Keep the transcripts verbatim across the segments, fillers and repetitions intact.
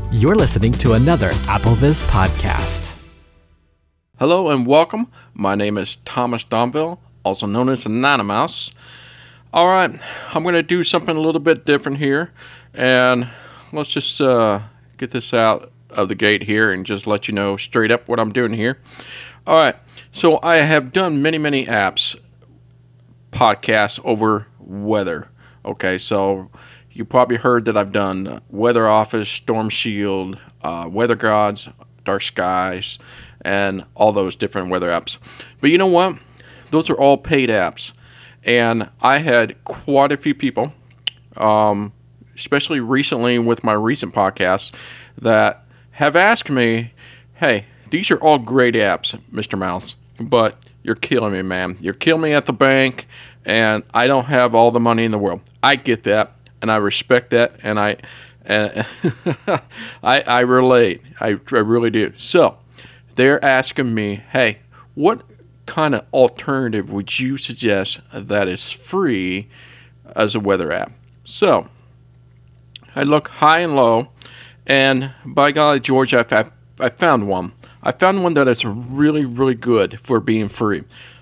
You're listening to another AppleVis podcast. Hello and welcome. My name is Thomas Domville, also known as Anonymous. All right, I'm going to do something a little bit different here, and let's just uh, get this out of the gate here and just let you know straight up what I'm doing here. All right, so I have done many, many apps, podcasts over weather. Okay, so you probably heard that I've done Weather Office, Storm Shield, uh, Weather Gods, Dark Skies, and all those different weather apps. But you know what? Those are all paid apps. And I had quite a few people, um, especially recently with my recent podcasts, that have asked me, hey, these are all great apps, Mister Mouse, but you're killing me, man. You're killing me at the bank, and I don't have all the money in the world. I get that. And I respect that, and I, uh, I, I relate. I, I really do. So, they're asking me, hey, what kind of alternative would you suggest that is free as a weather app? So, I look high and low, and by golly, George, I, I, I found one. I found one that is really, really good for being free.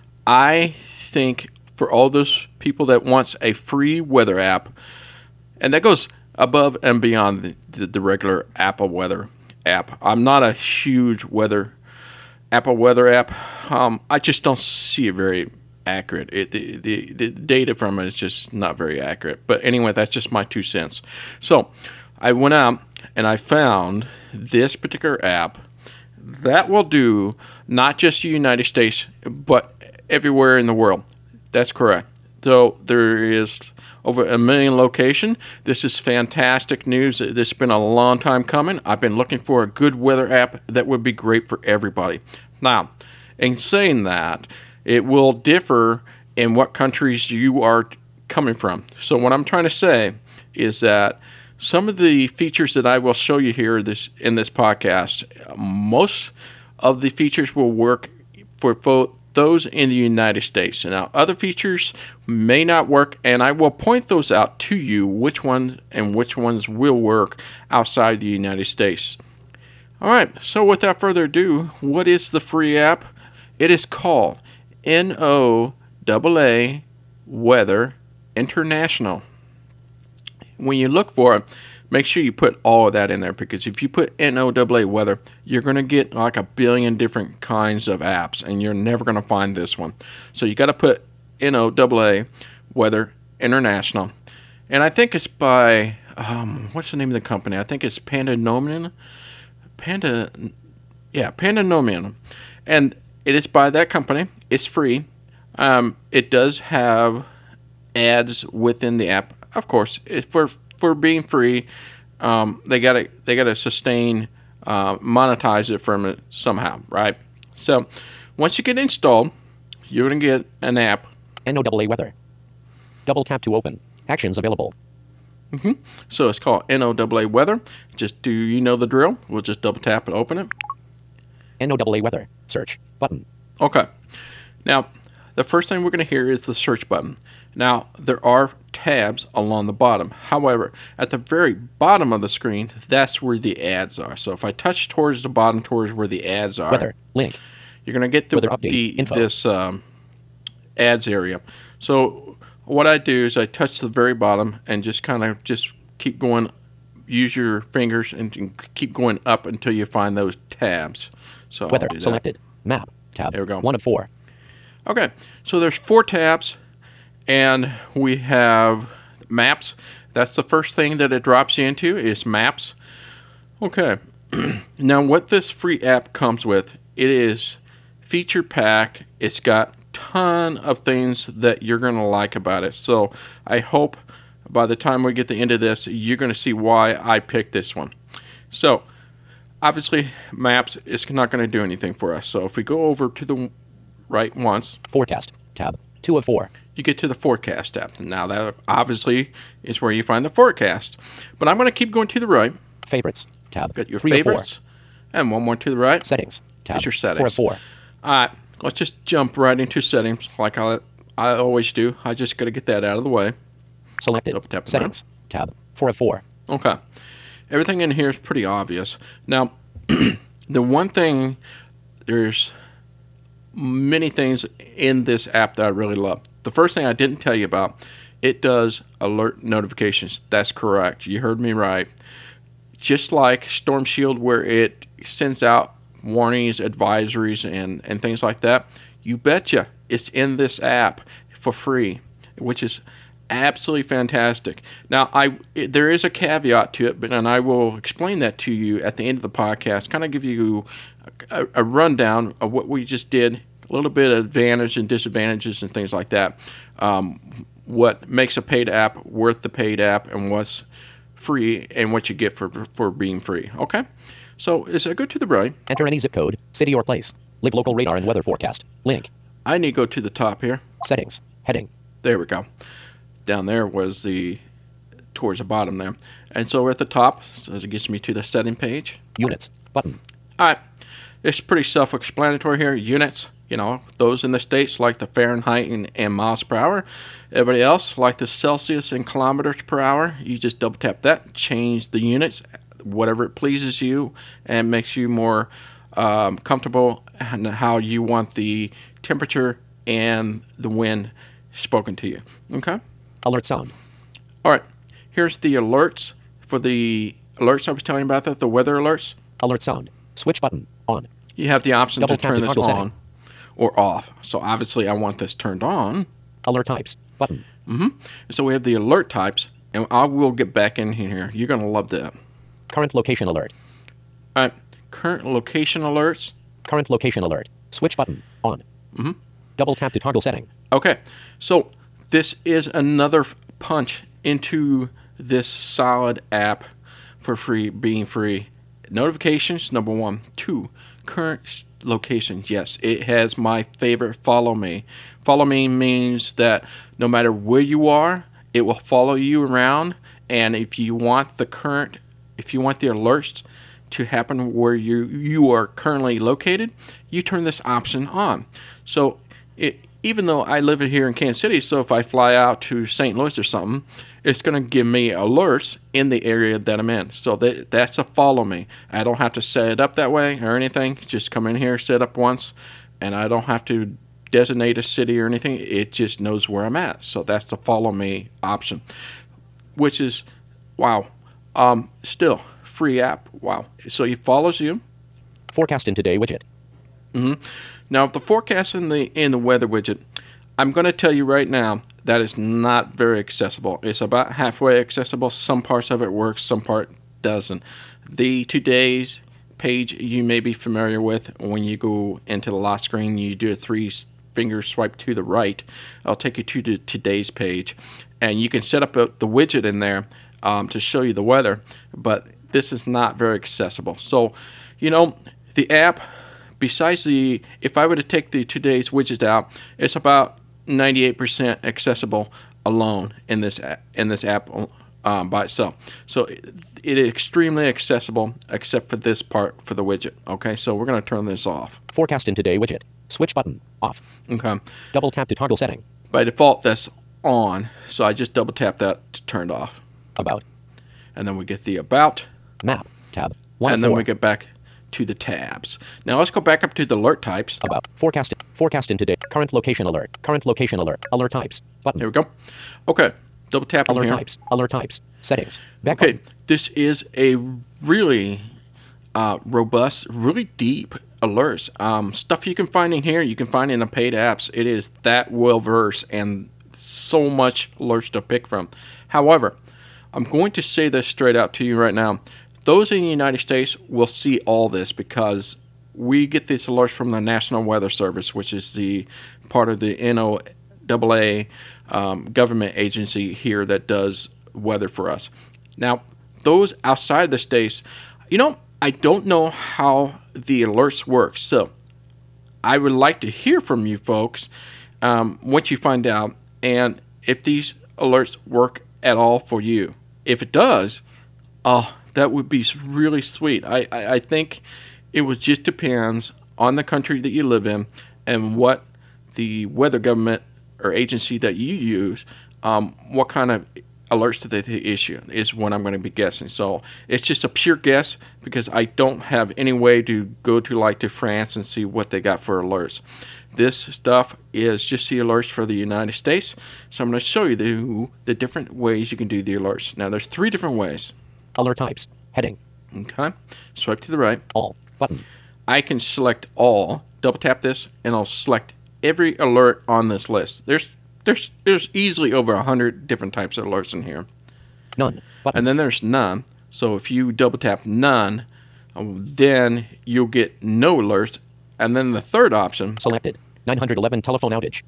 I think for all those people that wants a free weather app, and that goes above and beyond the, the, the regular Apple Weather app. I'm not a huge weather Apple Weather app. Um, I just don't see it very accurate. It, the, the, the data from it is just not very accurate. But anyway, that's just my two cents. So I went out and I found this particular app that will do not just the United States, but everywhere in the world. That's correct. So there is over a million location. This is fantastic news. This has been a long time coming. I've been looking for a good weather app that would be great for everybody. Now, in saying that, it will differ in what countries you are coming from. So what I'm trying to say is that some of the features that I will show you here this in this podcast, most of the features will work for both those in the United States. Now, other features may not work, and I will point those out to you, which ones and which ones will work outside the United States. All right, so without further ado, what is the free app? It is called N O A A Weather International. When you look for it, make sure you put all of that in there, because if you put N O A A Weather, you're going to get like a billion different kinds of apps, and you're never going to find this one. So you got to put N O A A Weather International. And I think it's by, um, what's the name of the company? I think it's Pandanomian. Panda, yeah, Pandanomian. And it is by that company. It's free. Um, it does have ads within the app. Of course, it, for for being free, um, they gotta they gotta sustain, uh, monetize it from it somehow, right? So once you get installed, you're gonna get an app. N O A A Weather. Double tap to open. Actions available. Mm-hmm. So it's called N O A A Weather. Just do you know the drill? We'll just double tap and open it. N O A A Weather. Search button. Okay. Now, the first thing we're going to hear is the search button. Now, there are tabs along the bottom. However, at the very bottom of the screen, that's where the ads are. So if I touch towards the bottom, towards where the ads are, weather link, you're going to get the, the this um, ads area. So what I do is I touch the very bottom and just kind of just keep going. Use your fingers and keep going up until you find those tabs. So weather selected. Map tab. There we go. One of four. Okay, so there's four tabs, and we have maps. That's the first thing that it drops you into is maps. Okay, now what this free app comes with, it is feature packed. It's got ton of things that you're going to like about it. So I hope by the time we get to the end of this, you're going to see why I picked this one. So obviously, maps is not going to do anything for us. So if we go over to the right once. Forecast tab. Two of four. You get to the forecast tab. Now that obviously is where you find the forecast. But I'm going to keep going to the right. Favorites tab. Got your Three favorites. And one more to the right. Settings tab. Is your settings. Four of four. All right. Let's just jump right into settings like I, I always do. I just got to get that out of the way. Selected. Double tap Settings tab. Four of four. Okay. everything in here is pretty obvious. Now, the one thing, there's many things in this app that I really love. The first thing I didn't tell you about, it does alert notifications. That's correct. You heard me right. Just like Storm Shield, where it sends out warnings, advisories, and, and things like that, you betcha it's in this app for free, which is absolutely fantastic. Now, I it, there is a caveat to it, but and I will explain that to you at the end of the podcast, kind of give you a, a rundown of what we just did, a little bit of advantages and disadvantages and things like that, um, what makes a paid app worth the paid app, and what's free and what you get for for being free. Okay? So, is I go to the right. Enter any zip code, city or place. Live local radar and weather forecast. Link. I need to go to the top here. Settings. Heading. There we go. Down there was the, towards the bottom there. And so we're at the top, so it gets me to the setting page. Units. Button. All right. It's pretty self-explanatory here. Units, you know, those in the States like the Fahrenheit and, and miles per hour. Everybody else like the Celsius and kilometers per hour. You just double tap that, change the units, whatever it pleases you, and makes you more um, comfortable in how you want the temperature and the wind spoken to you. Okay? Alert sound. All right. Here's the alerts for the alerts I was telling you about, that the weather alerts. Alert sound. Switch button. On. You have the option Double to tap turn to this toggle on setting. or off. So obviously I want this turned on. Alert types. Button. Mm-hmm. So we have the alert types, and I will get back in here. You're going to love that. Current location alert. All right. Current location alerts. Current location alert. Switch button. On. Mm-hmm. Double tap to toggle setting. Okay. So this is another f- punch into this solid app for free, being free. Notifications, number one. Two, current locations. Yes, it has my favorite follow me. Follow me means that no matter where you are, it will follow you around. And if you want the current, if you want the alerts to happen where you you are currently located, you turn this option on. So it, even though I live here in Kansas City, so if I fly out to Saint Louis or something, it's going to give me alerts in the area that I'm in. So that that's a follow me. I don't have to set it up that way or anything. Just come in here, set up once, and I don't have to designate a city or anything. It just knows where I'm at. So that's the follow me option, which is, wow, um, still free app. Wow. So it follows you. Forecast in today widget. Mm-hmm. Now, the forecast in the in the weather widget, I'm going to tell you right now that is not very accessible. It's about halfway accessible. Some parts of it works, some part doesn't. The today's page you may be familiar with. When you go into the lock screen, you do a three finger swipe to the right. I'll take you to the today's page, and you can set up a, the widget in there um, to show you the weather. But this is not very accessible. So, you know, the app, besides the, if I were to take the today's widget out, it's about ninety-eight percent accessible alone in this app, in this app um, by itself. So it, it is extremely accessible except for this part for the widget. Okay, so we're going to turn this off. Forecast in today widget. Switch button. Off. Okay. Double tap to toggle setting. By default, that's on, so I just double tap that to turn it off. About. And then we get the about. Map. Tab. One and then four. we get back to the tabs. Now let's go back up to the alert types. About. Forecast. Forecast in today. Current location alert. Current location alert. Alert types. Button. There we go. Okay. Double tap on Alert here. types. Alert types. Settings. Back Okay. button. This is a really uh, robust, really deep alerts. Um, stuff you can find in here, you can find in the paid apps. It is that well versed and so much alerts to pick from. However, I'm going to say this straight out to you right now. Those in the United States will see all this because we get these alerts from the National Weather Service, which is the part of the N O A A um, government agency here that does weather for us. Now, those outside the states, you know, I don't know how the alerts work. So I would like to hear from you folks um, what you find out and if these alerts work at all for you. If it does, oh, that would be really sweet. I, I, I think it would just depends on the country that you live in and what the weather government or agency that you use, um, what kind of alerts that they issue is what I'm going to be guessing. So it's just a pure guess because I don't have any way to go to like to France and see what they got for alerts. This stuff is just the alerts for the United States. So I'm going to show you the, the different ways you can do the alerts. Now there's three different ways. Alert types. Heading. Okay. Swipe to the right. All. Button. I can select all. Double tap this and I'll select every alert on this list. There's there's there's easily over a hundred different types of alerts in here. None. Button. And then there's none. So if you double tap none, then you'll get no alerts. And then the third option Selected. nine hundred eleven telephone outage.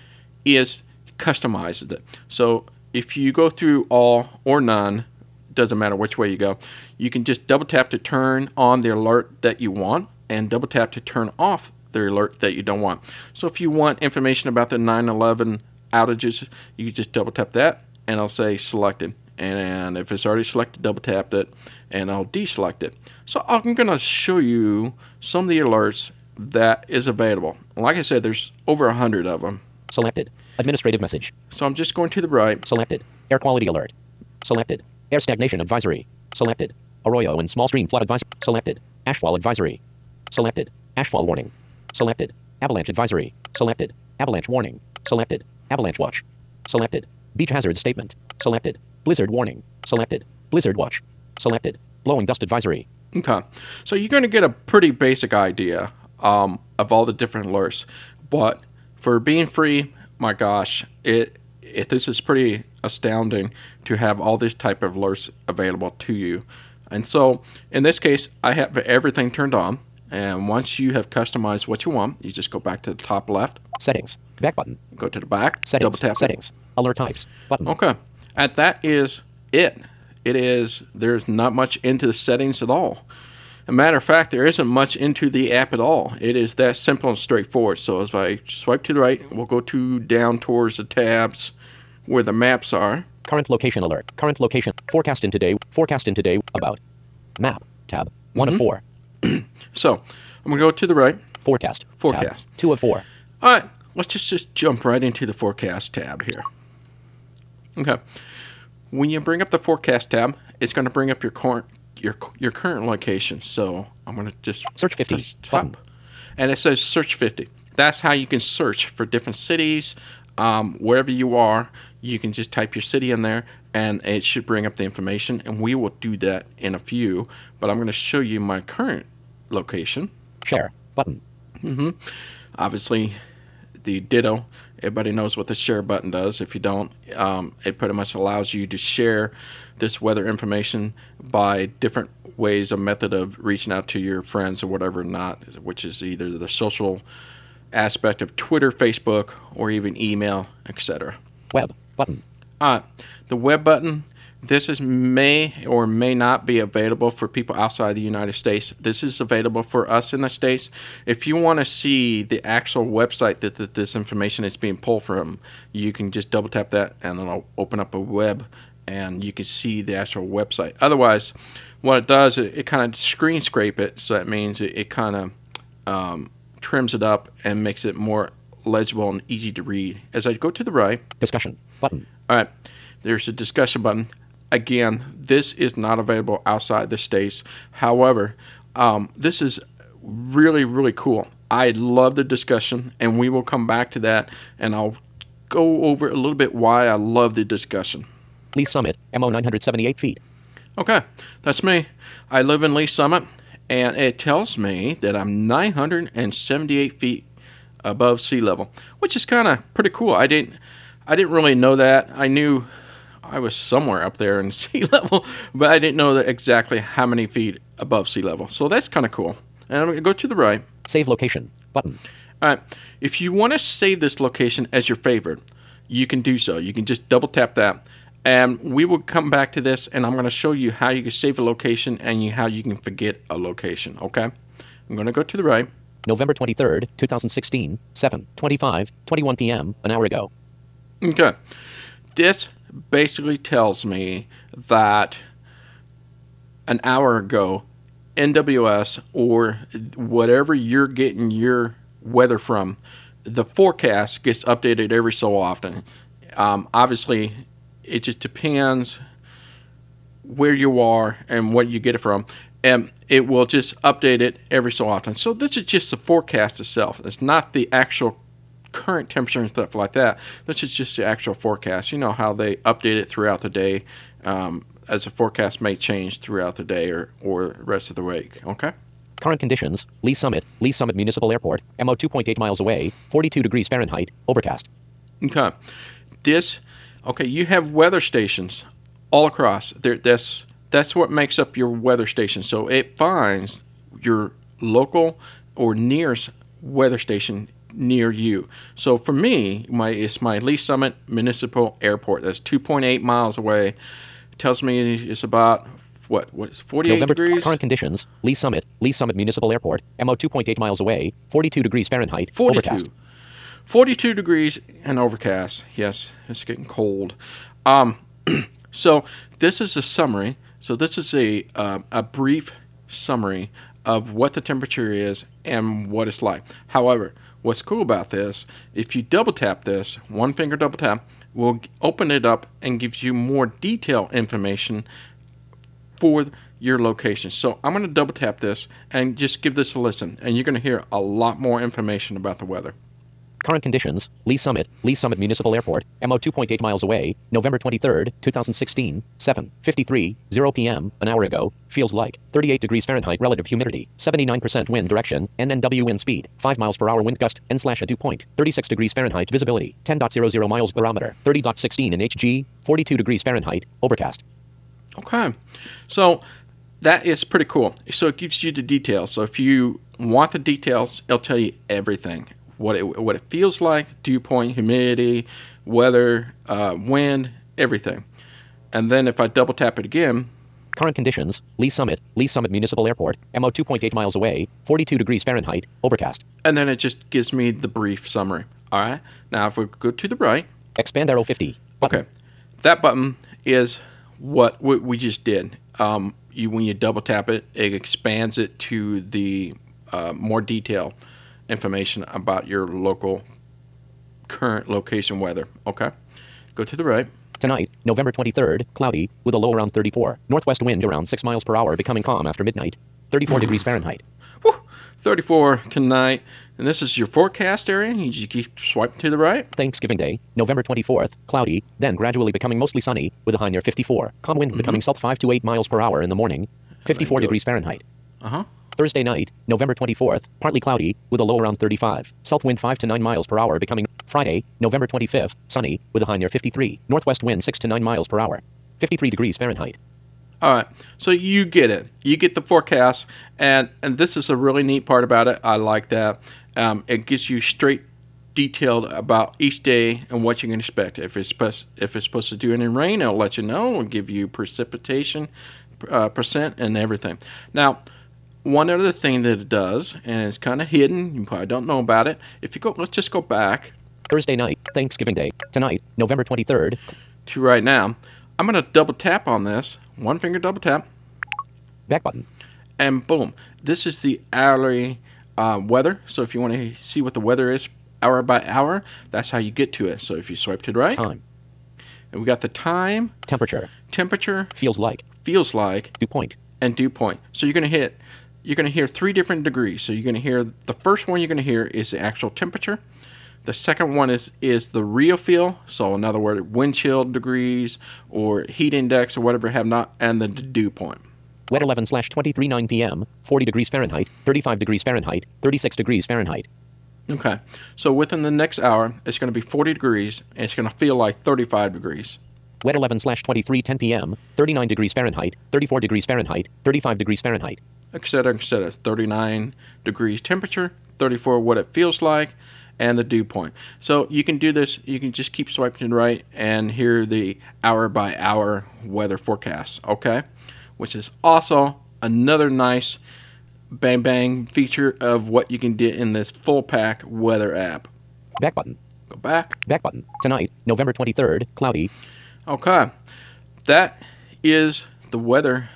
is customizes it. So if you go through all or none, doesn't matter which way you go, you can just double tap to turn on the alert that you want and double tap to turn off the alert that you don't want. So if you want information about the nine eleven outages, you can just double tap that and I'll say selected. And if it's already selected, double tap it and I'll deselect it. So I'm going to show you some of the alerts that is available. Like I said, there's over a hundred of them. Selected. Administrative message. So I'm just going to the right. Selected. Air quality alert. Selected. Air stagnation advisory. Selected. Arroyo and small stream flood advisory. Selected. Ashfall advisory. Selected. Ashfall warning. Selected. Avalanche advisory. Selected. Avalanche warning. Selected. Avalanche watch. Selected. Beach hazard statement. Selected. Blizzard warning. Selected. Blizzard watch. Selected. Blowing dust advisory. Okay. So you're going to get a pretty basic idea um, of all the different alerts. But for being free, my gosh, it, it this is pretty astounding to have all this type of alerts available to you. And so in this case, I have everything turned on. And once you have customized what you want, you just go back to the top left. Settings. Back button. Go to the back. Settings. Double tap it. Settings. Alert types. Button. Okay. And that is it. It is, there's not much into the settings at all. As a matter of fact, there isn't much into the app at all. It is that simple and straightforward. So if I swipe to the right, we'll go to down towards the tabs where the maps are. Current location alert. Current location. Forecast in today. Forecast in today. About. Map. Tab. One Mhm. of four. So I'm going to go to the right. Forecast. Forecast. Tab. Two of four. All right. Let's just, just jump right into the forecast tab here. Okay. When you bring up the forecast tab, it's going to bring up your current your your current location. So I'm going to just Search fifty. touch top, and it says search fifty. That's how you can search for different cities. Um, wherever you are, you can just type your city in there, and it should bring up the information. And we will do that in a few. But I'm going to show you my current location. Share. Button. Mm-hmm. Obviously, the ditto. Everybody knows what the share button does. If you don't, um, it pretty much allows you to share this weather information by different ways, a method of reaching out to your friends or whatever not, which is either the social aspect of Twitter, Facebook, or even email, et cetera. Web. Button. Uh, the web button, this is may or may not be available for people outside the United States. This is available for us in the States. If you want to see the actual website that, that this information is being pulled from, you can just double tap that and then I'll open up a web and you can see the actual website. Otherwise, what it does, it, it kind of screen scrape it, so that means it, it kind of um, trims it up and makes it more legible and easy to read. As I go to the right, Discussion. Button. all right, there's a discussion button. Again, this is not available outside the States. However, um, this is really, really cool. I love the discussion, and we will come back to that, and I'll go over a little bit why I love the discussion. Lee Summit. M O nine hundred seventy-eight feet. Okay, that's me. I live in Lee Summit, and it tells me that I'm nine hundred seventy-eight feet above sea level, which is kind of pretty cool. I didn't, I didn't really know that. I knew I was somewhere up there in sea level, but I didn't know that exactly how many feet above sea level. So that's kind of cool. And I'm going to go to the right. Save location. Button. All right. If you want to save this location as your favorite, you can do so. You can just double tap that. And we will come back to this, and I'm going to show you how you can save a location and you, how you can forget a location, okay? I'm going to go to the right. November twenty-third, twenty sixteen, seven twenty-five, twenty-one p.m., an hour ago. Okay. This basically tells me that an hour ago, N W S or whatever you're getting your weather from, the forecast gets updated every so often. Um, obviously, it just depends where you are and what you get it from. And it will just update it every so often. So this is just the forecast itself. It's not the actual current temperature and stuff like that. This is just the actual forecast. You know how they update it throughout the day, um, as the forecast may change throughout the day or, or the rest of the week. Okay? Current conditions, Lee Summit, Lee Summit Municipal Airport, M O two point eight miles away, forty-two degrees Fahrenheit, overcast. Okay. This, okay, you have weather stations all across. There, that's, that's what makes up your weather station. So it finds your local or nearest weather station near you. So for me, my it's my Lee Summit Municipal Airport. That's two point eight miles away. It tells me it's about, what, what is forty-eight November degrees? Current conditions, Lee Summit, Lee Summit Municipal Airport, M O two point eight miles away, forty-two degrees Fahrenheit, forty-two. overcast. forty-two degrees and overcast. Yes, it's getting cold. Um, so this is a summary. So this is a uh, a brief summary of what the temperature is and what it's like. However, what's cool about this, if you double tap this, one finger double tap, will open it up and gives you more detailed information for your location. So I'm going to double tap this and just give this a listen, and you're going to hear a lot more information about the weather. Current conditions, Lee Summit, Lee Summit Municipal Airport, M O two point eight miles away, November twenty-third, twenty sixteen, seven fifty-three, zero p.m., an hour ago, feels like thirty-eight degrees Fahrenheit, relative humidity, seventy-nine percent wind direction, N N W wind speed, five miles per hour wind gust, N slash a dew point, thirty-six degrees Fahrenheit visibility, ten point zero zero miles barometer, thirty point one six in H G, forty-two degrees Fahrenheit, overcast. Okay, so that is pretty cool. So it gives you the details. So if you want the details, it'll tell you everything. What it what it feels like, dew point, humidity, weather, uh, wind, everything. And then if I double tap it again. Current conditions, Lee Summit, Lee Summit Municipal Airport, M O two point eight miles away, forty-two degrees Fahrenheit, overcast. And then it just gives me the brief summary. All right. Now if we go to the right. Expand arrow fifty. Button. Okay. That button is what we, we just did. Um, you when you double tap it, it expands it to the uh, more detail information about your local current location weather. Okay, go to the right. Tonight, November twenty-third, cloudy, with a low around thirty-four. Northwest wind around six miles per hour, becoming calm after midnight. thirty-four degrees Fahrenheit. Whew, thirty-four tonight. And this is your forecast area. You just keep swiping to the right. Thanksgiving Day, November twenty-fourth, cloudy, then gradually becoming mostly sunny, with a high near fifty-four. Calm wind mm-hmm. becoming south five to eight miles per hour in the morning. fifty-four degrees Fahrenheit. Uh-huh. Thursday night, November twenty-fourth, partly cloudy, with a low around thirty-five. South wind five to nine miles per hour, becoming Friday, November twenty-fifth, sunny, with a high near fifty-three. Northwest wind six to nine miles per hour. fifty-three degrees Fahrenheit. All right, so you get it. You get the forecast, and, and this is a really neat part about it. I like that. Um, it gives you straight detailed about each day and what you can expect. If it's supposed, if it's supposed to do any rain, it'll let you know. It'll give you precipitation uh, percent and everything. Now, one other thing that it does, and it's kind of hidden, you probably don't know about it. If you go, let's just go back. Thursday night, Thanksgiving Day. Tonight, November twenty-third. To right now. I'm going to double tap on this. One finger double tap. Back button. And boom. This is the hourly uh, weather. So if you want to see what the weather is hour by hour, that's how you get to it. So if you swipe to the right. Time. And we got the time. Temperature. Temperature. Feels like. Feels like. Dew point. And dew point. So you're going to hit... You're going to hear three different degrees. So you're going to hear, the first one you're going to hear is the actual temperature. The second one is, is the real feel. So in other words, wind chill degrees or heat index or whatever have not, and the dew point. Wet eleven slash twenty-three nine p.m., forty degrees Fahrenheit, thirty-five degrees Fahrenheit, thirty-six degrees Fahrenheit. Okay. So within the next hour, it's going to be forty degrees, and it's going to feel like thirty-five degrees. Wet eleven slash twenty-three ten p.m., thirty-nine degrees Fahrenheit, thirty-four degrees Fahrenheit, thirty-five degrees Fahrenheit. Etc. Etc. thirty-nine degrees temperature, thirty-four what it feels like, and the dew point. So you can do this, you can just keep swiping right and hear the hour by hour weather forecast, okay? Which is also another nice bang bang feature of what you can get in this full pack weather app. Back button. Go back. Back button. Tonight, November twenty-third, cloudy. Okay. That is the weather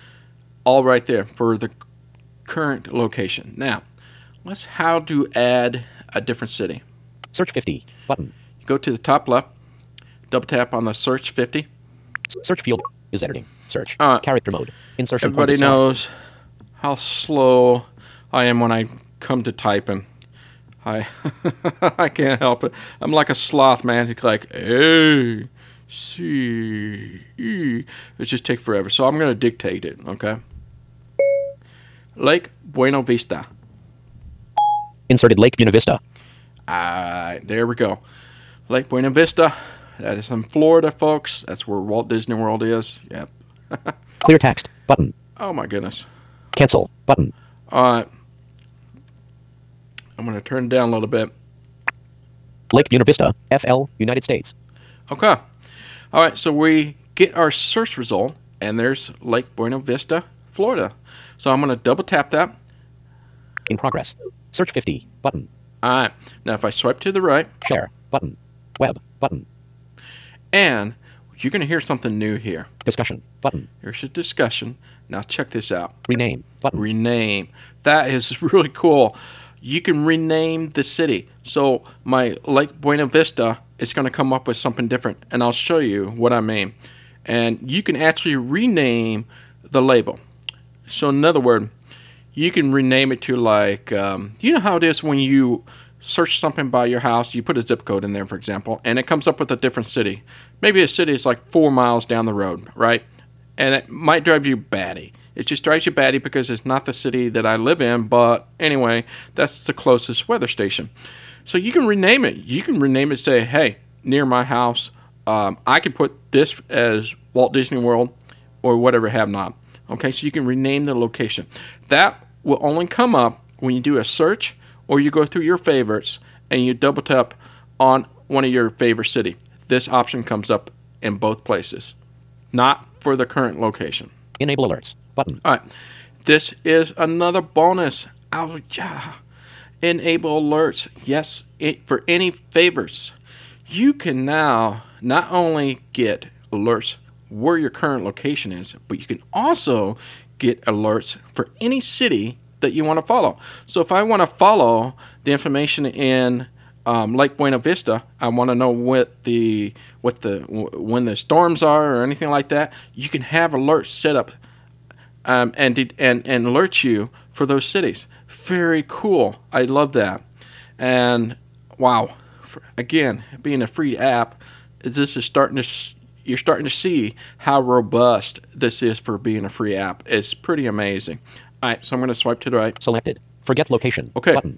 all right there for the current location. Now, let's how to add a different city. Search fifty. Button. You go to the top left, double tap on the search fifty. Search field is editing. Search. Uh, Character mode. Insertion. Everybody pointed stop. knows how slow I am when I come to typing. I I can't help it. I'm like a sloth, man. It's like A, C, E. It just takes forever. So I'm going to dictate it, okay? Lake Buena Vista. Inserted Lake Buena Vista. Alright, there we go. Lake Buena Vista. That is in Florida, folks. That's where Walt Disney World is. Yep. Clear text. Button. Oh my goodness. Cancel. Button. Alright. I'm going to turn it down a little bit. Lake Buena Vista, F L, United States. Okay. Alright, so we get our search result, and there's Lake Buena Vista, Florida. So I'm going to double tap that. In progress. Search fifty. Button. Alright. Now if I swipe to the right, Share. Button. Web. Button. and you're going to hear something new here. Discussion. Button. Here's a discussion. Now check this out. Rename. Button. Rename. That is really cool. You can rename the city. So my Lake Buena Vista is going to come up with something different, and I'll show you what I mean. And you can actually rename the label. So in other words, you can rename it to like, um, you know how it is when you search something by your house, you put a zip code in there, for example, and it comes up with a different city. Maybe a city is like four miles down the road, right? And it might drive you batty. It just drives you batty because it's not the city that I live in, but anyway, that's the closest weather station. So you can rename it. You can rename it, say, hey, near my house, um, I could put this as Walt Disney World or whatever have not. Okay, so you can rename the location. That will only come up when you do a search or you go through your favorites and you double tap on one of your favorite city. This option comes up in both places, not for the current location. Enable alerts. Button. All right, this is another bonus. Oh, yeah. Enable alerts. Yes, it, for any favorites. You can now not only get alerts where your current location is, but you can also get alerts for any city that you want to follow. So if I want to follow the information in um, Lake Buena Vista, I want to know what the what the when the storms are or anything like that. You can have alerts set up um, and and and alert you for those cities. Very cool. I love that. And wow, again, being a free app, this is starting to. You're starting to see how robust this is for being a free app. It's pretty amazing. All right, so I'm going to swipe to the right. Selected. Forget location. Okay. Button.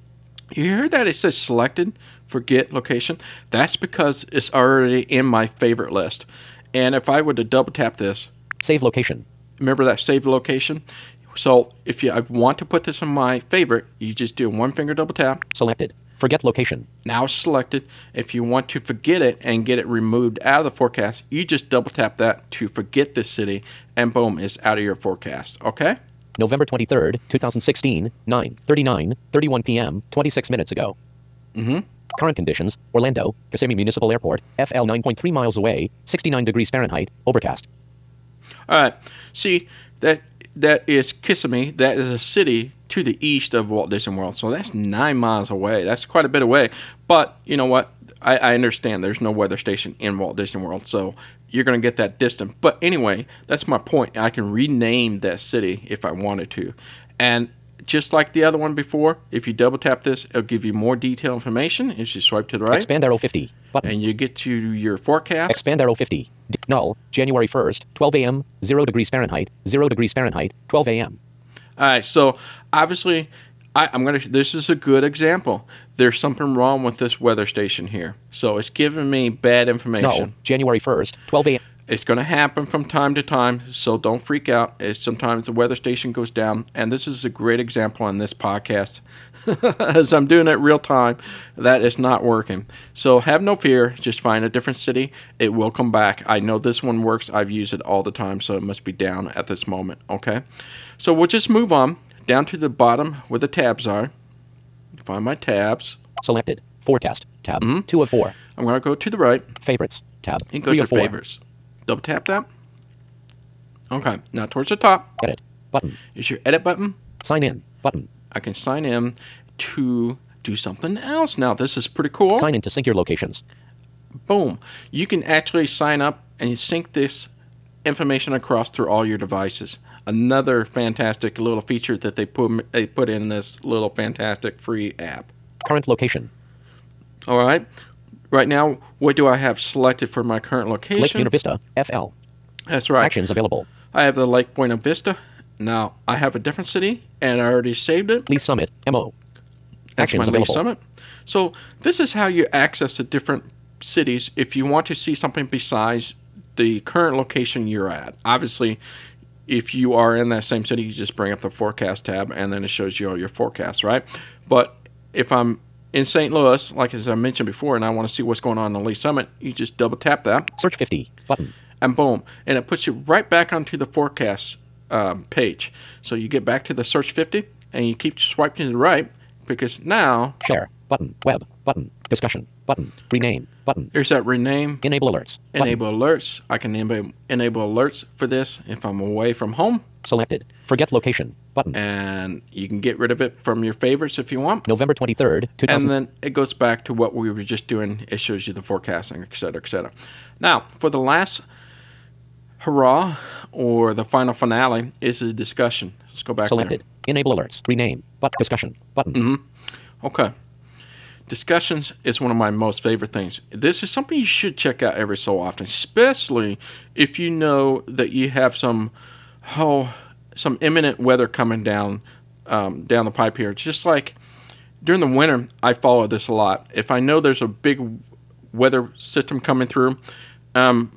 You hear that it says selected, forget location? That's because it's already in my favorite list. And if I were to double tap this, Save location. remember that save location? So if you I want to put this in my favorite, you just do one finger double tap. Selected. Forget location. Now it's selected. If you want to forget it and get it removed out of the forecast, you just double tap that to forget this city, and boom, it's out of your forecast. Okay? November twenty-third, twenty sixteen, nine thirty-nine, thirty-one p.m., twenty-six minutes ago. Mm-hmm. Current conditions, Orlando, Kissimmee Municipal Airport, F L nine point three miles away, sixty-nine degrees Fahrenheit, overcast. All right. See, that that is Kissimmee. That is a city to the east of Walt Disney World. So that's nine miles away. That's quite a bit away. But you know what? I, I understand there's no weather station in Walt Disney World. So you're going to get that distance. But anyway, that's my point. I can rename that city if I wanted to. And just like the other one before, if you double tap this, it'll give you more detailed information. If you swipe to the right. Expand arrow fifty. Button. And you get to your forecast. Expand arrow fifty. D- null. January first, twelve a.m., zero degrees Fahrenheit, zero degrees Fahrenheit, twelve a.m. All right, so obviously, I, I'm gonna. This is a good example. There's something wrong with this weather station here, so it's giving me bad information. Null. January first, twelve a.m. It's going to happen from time to time, so don't freak out. It's sometimes the weather station goes down, and this is a great example on this podcast. As I'm doing it real time, that is not working. So have no fear. Just find a different city. It will come back. I know this one works. I've used it all the time, so it must be down at this moment. Okay, so we'll just move on down to the bottom where the tabs are. Find my tabs. Selected. Forecast. Tab. Mhm. two of four. I'm going to go to the right. Favorites. Tab. And go three to of four. favorites. Double tap that. Okay, now towards the top Edit. Button. is your edit button. Sign in. Button. I can sign in to do something else. Now, this is pretty cool. Sign in to sync your locations. boom, you can actually sign up and you sync this information across through all your devices. Another fantastic little feature that they put they put in this little fantastic free app. Current location. All right. Right now, what do I have selected for my current location? Lake Buena Vista, F L. That's right. Actions available. I have the Lake Buena Vista. Now, I have a different city, and I already saved it. Lee Summit, M O. That's Actions my Lee available. Summit. So this is how you access the different cities if you want to see something besides the current location you're at. Obviously, if you are in that same city, you just bring up the forecast tab, and then it shows you all your forecasts, right? But if I'm in Saint Louis, like as I mentioned before, and I want to see what's going on in the Lee Summit, you just double tap that. Search fifty, button. And boom, and it puts you right back onto the forecast um, page. So you get back to the search fifty, and you keep swiping to the right, because now Share, button. Web, button. Discussion, button. Rename, button. there's that rename, Enable alerts, button. enable alerts. I can enable, enable alerts for this if I'm away from home, Selected. Forget location, button. and you can get rid of it from your favorites if you want. November twenty-third, two And thousand. then it goes back to what we were just doing. It shows you the forecasting, et cetera, et cetera. Now, for the last hurrah, or the final finale, is the discussion. Let's go back Selected. Enable alerts. Rename. But discussion. Button. there. Okay. Discussions is one of my most favorite things. This is something you should check out every so often, especially if you know that you have some, oh, some imminent weather coming down, um, down the pipe here. Just like during the winter, I follow this a lot. If I know there's a big weather system coming through, um,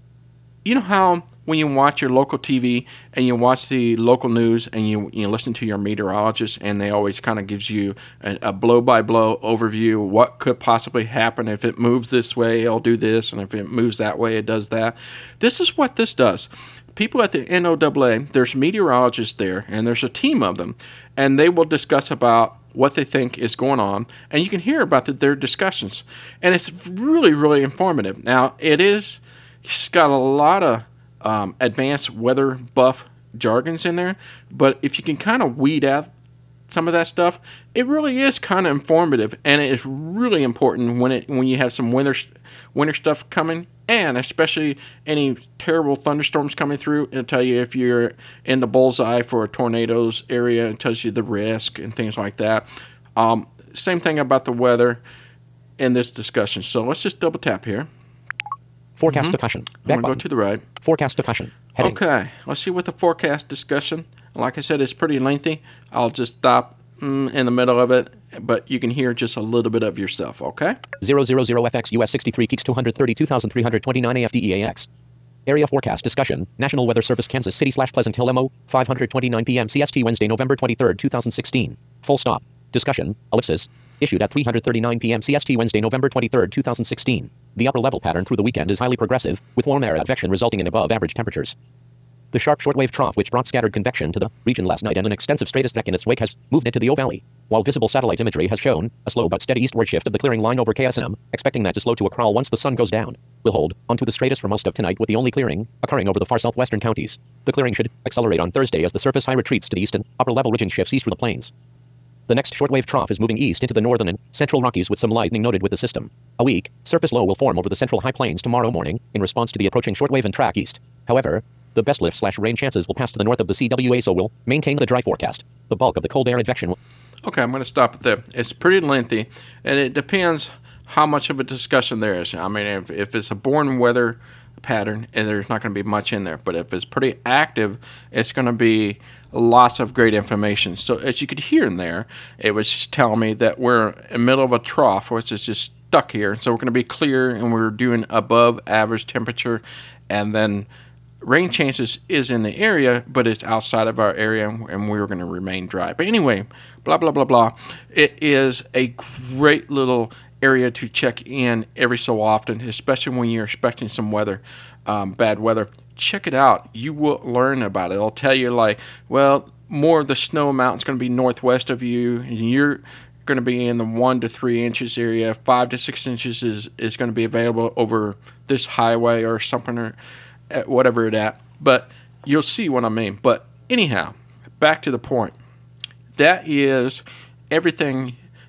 you know how when you watch your local T V and you watch the local news and you you listen to your meteorologist, and they always kind of gives you a, a blow-by-blow overview of what could possibly happen. If it moves this way, it'll do this, and if it moves that way, it does that. This is what this does. People at the N O A A, there's meteorologists there, and there's a team of them, and they will discuss about what they think is going on, and you can hear about the, their discussions, and it's really, really informative. Now, it is, it's got a lot of um, advanced weather buff jargons in there, but if you can kind of weed out some of that stuff, it really is kind of informative, and it is really important when it when you have some winter winter stuff coming, and especially any terrible thunderstorms coming through. It'll tell you if you're in the bullseye for a tornadoes area. It tells you the risk and things like that. Um, same thing about the weather in this discussion. So let's just double tap here. Forecast discussion. I'm Back going to go button. to the right. Forecast discussion. Heading. Okay, let's see what the forecast discussion. Like I said, it's pretty lengthy. I'll just stop mm, in the middle of it, but you can hear just a little bit of yourself, okay? zero zero zero F X U S sixty-three Keeks two hundred thirty-two thousand three hundred twenty-nine A F D E A X. Area forecast discussion. National Weather Service, Kansas City slash Pleasant Hill M O, five twenty-nine p.m. C S T, Wednesday, November twenty-third, two thousand sixteen. Full stop. Discussion. Ellipsis. Issued at three thirty-nine p.m. C S T, Wednesday, November twenty-third, two thousand sixteen. The upper level pattern through the weekend is highly progressive, with warm air advection resulting in above average temperatures. The sharp shortwave trough which brought scattered convection to the region last night and an extensive stratus-neck in its wake has moved into the O Valley, while visible satellite imagery has shown a slow but steady eastward shift of the clearing line over K S M, expecting that to slow to a crawl once the sun goes down. Will hold onto the stratus for most of tonight, with the only clearing occurring over the far southwestern counties. The clearing should accelerate on Thursday as the surface high retreats to the east and upper level ridging shifts east through the plains. The next shortwave trough is moving east into the northern and central Rockies, with some lightning noted with the system. A weak surface low will form over the central high plains tomorrow morning in response to the approaching shortwave and track east. However, the best lift slash rain chances will pass to the north of the C W A, so will maintain the dry forecast. The bulk of the cold air advection will... Okay, I'm going to stop it there. It's pretty lengthy, and it depends how much of a discussion there is. I mean, if, if it's a born weather pattern, and there's not going to be much in there, but if it's pretty active, it's going to be lots of great information. So as you could hear in there, it was just telling me that we're in the middle of a trough, which is just stuck here. So we're going to be clear, and we're doing above average temperature, and then rain chances is in the area, but it's outside of our area, and we're going to remain dry. But anyway, blah, blah, blah, blah. It is a great little area to check in every so often, especially when you're expecting some weather, um, bad weather. Check it out. You will learn about it. It'll tell you, like, well, more of the snow amount is going to be northwest of you, and you're going to be in the one to three inches area. Five to six inches is, is going to be available over this highway or something, or at whatever it at. But you'll see what I mean. But anyhow, back to the point. That is everything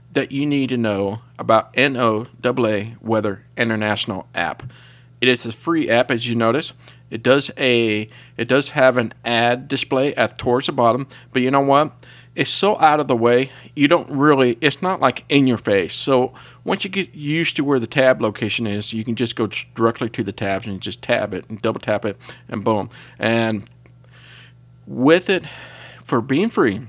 that you need to know about N O A A Weather International app. It is a free app, as you notice. It does a it does have an ad display at towards the bottom, but you know what? It's so out of the way, you don't really, it's not like in your face. So once you get used to where the tab location is, you can just go directly to the tabs and just tab it and double tap it and boom. And with it, for being free,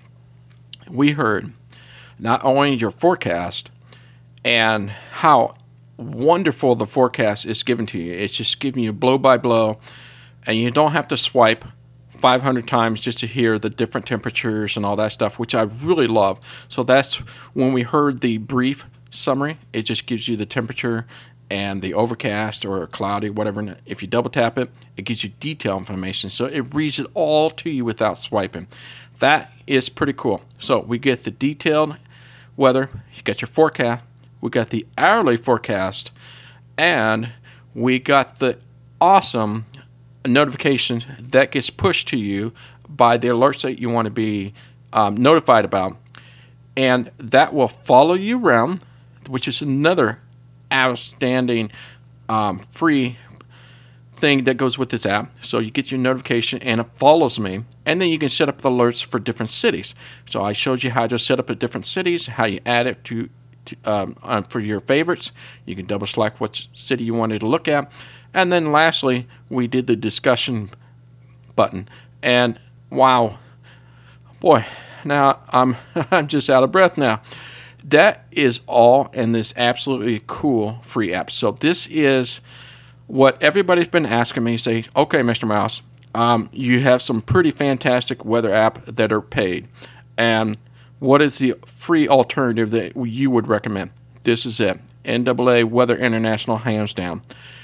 we heard not only your forecast and how wonderful the forecast is given to you. It's just giving you blow by blow, and you don't have to swipe five hundred times just to hear the different temperatures and all that stuff, which I really love. So that's when we heard the brief summary. It just gives you the temperature and the overcast or cloudy, whatever. If you double tap it, it gives you detailed information. So it reads it all to you without swiping. That is pretty cool. So we get the detailed weather, you got your forecast, we got the hourly forecast, and we got the awesome notification that gets pushed to you by the alerts that you want to be um, notified about. And that will follow you around, which is another outstanding um, free thing that goes with this app. So you get your notification and it follows me, and then you can set up the alerts for different cities. So I showed you how to set up the different cities, how you add it to, to um, uh, for your favorites. You can double select which city you wanted to look at. And then lastly, we did the discussion button. And wow, boy, now I'm I'm just out of breath now. That is all in this absolutely cool free app. So this is what everybody's been asking me. Say, okay, Mister Mouse, um, you have some pretty fantastic weather app that are paid. And what is the free alternative that you would recommend? This is it. N double A Weather International, hands down.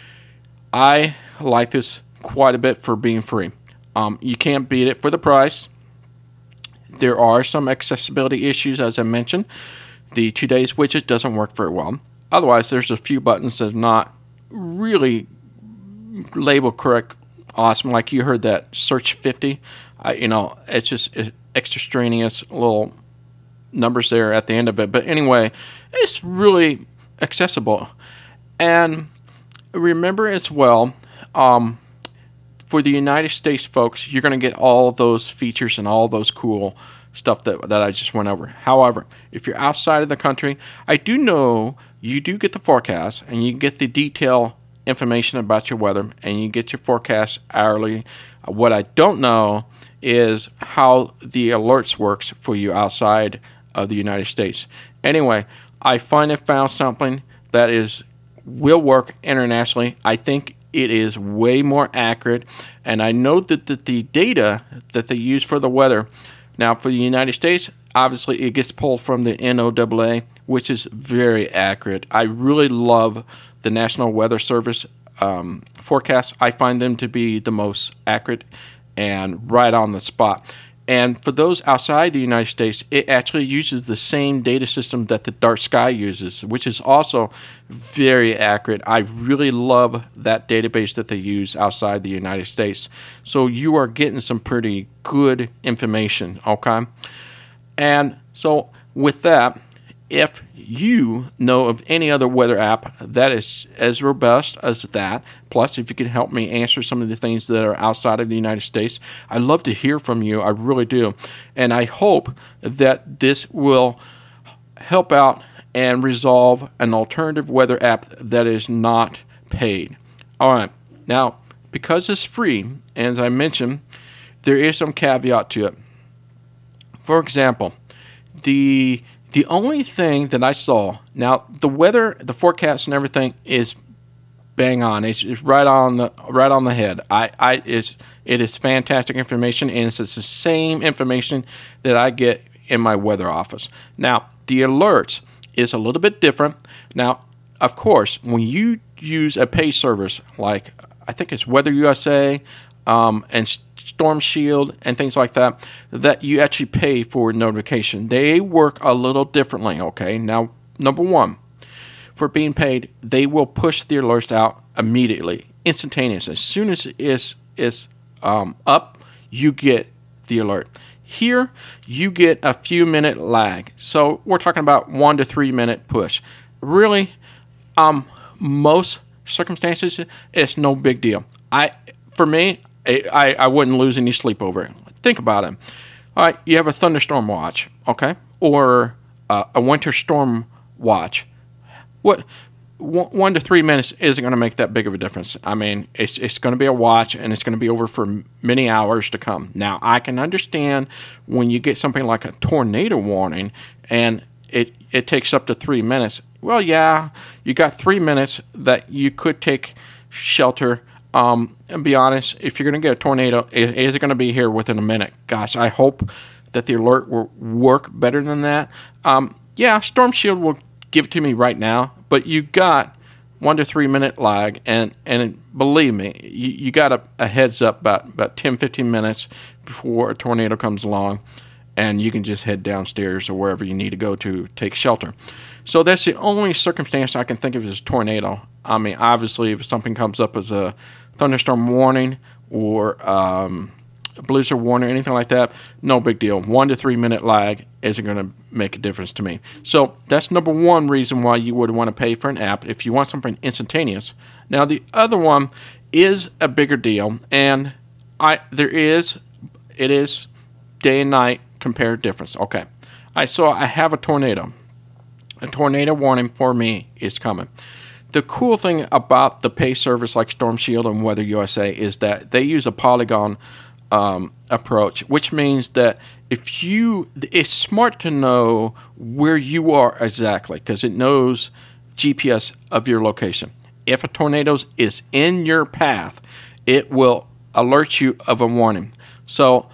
I like this quite a bit for being free. Um, you can't beat it for the price. There are some accessibility issues, as I mentioned. The today's widget doesn't work very well. Otherwise, there's a few buttons that are not really labeled correct. Awesome, like you heard that search fifty. I, you know, it's just it's extraneous little numbers there at the end of it. But anyway, it's really accessible. And remember as well, um, for the United States folks, you're going to get all those features and all those cool stuff that, that I just went over. However, if you're outside of the country, I do know you do get the forecast and you get the detailed information about your weather and you get your forecast hourly. Uh, what I don't know is how the alerts works for you outside of the United States. Anyway, I finally found something that is will work internationally. I think it is way more accurate, and I know that the, the data that they use for the weather, now for the United States, obviously it gets pulled from the N O A A, which is very accurate. I really love the National Weather Service um, forecasts. I find them to be the most accurate and right on the spot. And for those outside the United States, it actually uses the same data system that the Dark Sky uses, which is also very accurate. I really love that database that they use outside the United States. So you are getting some pretty good information, okay? And so with that, if you know of any other weather app that is as robust as that, plus if you can help me answer some of the things that are outside of the United States, I'd love to hear from you. I really do. And I hope that this will help out and resolve an alternative weather app that is not paid. All right. Now, because it's free, as I mentioned, there is some caveat to it. For example, the The only thing that I saw, now the weather, the forecast and everything is bang on. It's, it's right on the right on the head. I, I it's, it is fantastic information, and it's, it's the same information that I get in my weather office. Now, the alerts is a little bit different. Now, of course, when you use a paid service like I think it's Weather U S A um, and Storm Shield and things like that, that you actually pay for notification. They work a little differently, okay? Now, number one, for being paid, they will push the alerts out immediately, instantaneous. As soon as it's, it's um, up, you get the alert. Here, you get a few minute lag. So we're talking about one to three minute push. Really, um, most circumstances, it's no big deal. I, for me, I, I wouldn't lose any sleep over it. Think about it. All right, you have a thunderstorm watch, okay, or uh, a winter storm watch. What? One to three minutes isn't going to make that big of a difference. I mean, it's it's going to be a watch, and it's going to be over for many hours to come. Now, I can understand when you get something like a tornado warning, and it it takes up to three minutes. Well, yeah, you got three minutes that you could take shelter. Um, and be honest, if you're going to get a tornado, it is going to be here within a minute. Gosh, I hope that the alert will work better than that. Um, yeah, Storm Shield will give it to me right now, but you got one to three minute lag, and, and believe me, you, you got a, a heads up about, about ten, fifteen minutes before a tornado comes along, and you can just head downstairs or wherever you need to go to take shelter. So that's the only circumstance I can think of as a tornado. I mean, obviously, if something comes up as a thunderstorm warning or um, a blizzard warning or anything like that, no big deal. One to three minute lag isn't going to make a difference to me. So that's number one reason why you would want to pay for an app if you want something instantaneous. Now, the other one is a bigger deal, and I there is, it is day and night comparative difference. Okay. I so I have a tornado. A tornado warning for me is coming. The cool thing about the pay service like Storm Shield and Weather U S A is that they use a polygon um, approach, which means that if you, it's smart to know where you are exactly because it knows G P S of your location. If a tornado is in your path, it will alert you of a warning. So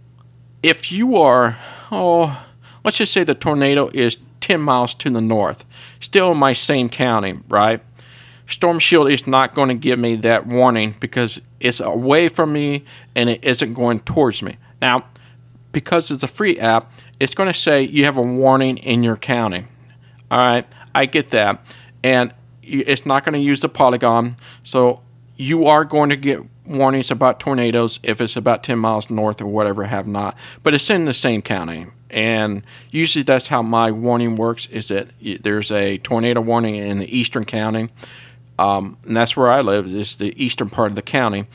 if you are, oh, let's just say the tornado is ten miles to the north, still in my same county, right? Storm Shield is not going to give me that warning because it's away from me and it isn't going towards me. Now, because it's a free app, it's going to say you have a warning in your county. All right, I get that. And it's not going to use the polygon, so you are going to get warnings about tornadoes if it's about ten miles north or whatever, have not. But it's in the same county. And usually that's how my warning works, is that there's a tornado warning in the eastern county. Um, and that's where I live. It's the eastern part of the county.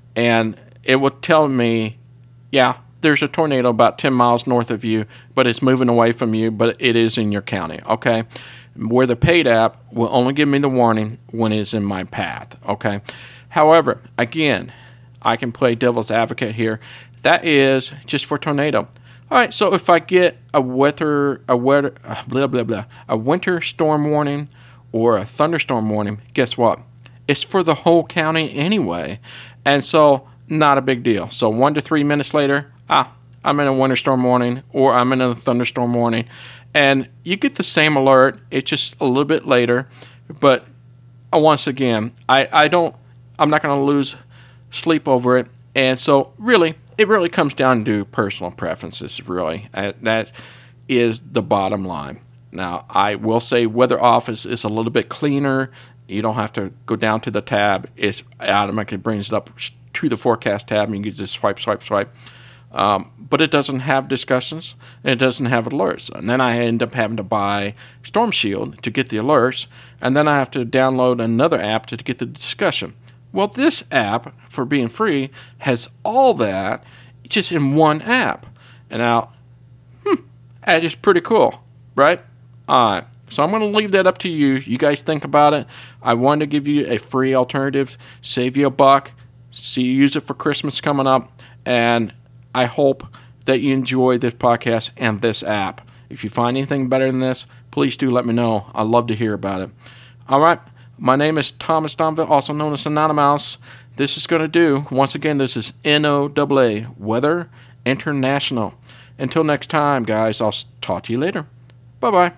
And it will tell me, yeah, there's a tornado about ten miles north of you, but it's moving away from you, but it is in your county, okay? Where the paid app will only give me the warning when it's in my path, okay? However, again, I can play devil's advocate here. That is just for tornado. All right, so if I get a weather, a weather, uh, blah, blah, blah, a winter storm warning or a thunderstorm warning, guess what? It's for the whole county anyway. And so, not a big deal. So, one to three minutes later, ah, I'm in a winter storm warning or I'm in a thunderstorm warning. And you get the same alert. It's just a little bit later. But uh, once again, I, I don't, I'm not going to lose sleep over it. And so, really, it really comes down to personal preferences, really. Uh, that is the bottom line. Now, I will say Weather Office is a little bit cleaner. You don't have to go down to the tab. It automatically brings it up to the forecast tab, and you can just swipe, swipe, swipe. Um, but it doesn't have discussions, and it doesn't have alerts. And then I end up having to buy Storm Shield to get the alerts, and then I have to download another app to get the discussion. Well, this app, for being free, has all that just in one app. And now, hmm, that is pretty cool, right? All right, so I'm going to leave that up to you. You guys think about it. I wanted to give you a free alternative, save you a buck, see you use it for Christmas coming up, and I hope that you enjoy this podcast and this app. If you find anything better than this, please do let me know. I'd love to hear about it. All right, my name is Thomas Domville, also known as Anonymous. This is going to do, once again, this is N O A A, Weather International. Until next time, guys, I'll talk to you later. Bye-bye.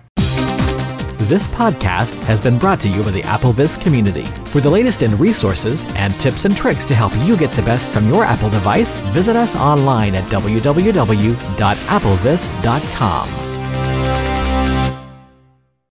This podcast has been brought to you by the AppleVis community. For the latest in resources and tips and tricks to help you get the best from your Apple device, visit us online at w w w dot applevis dot com.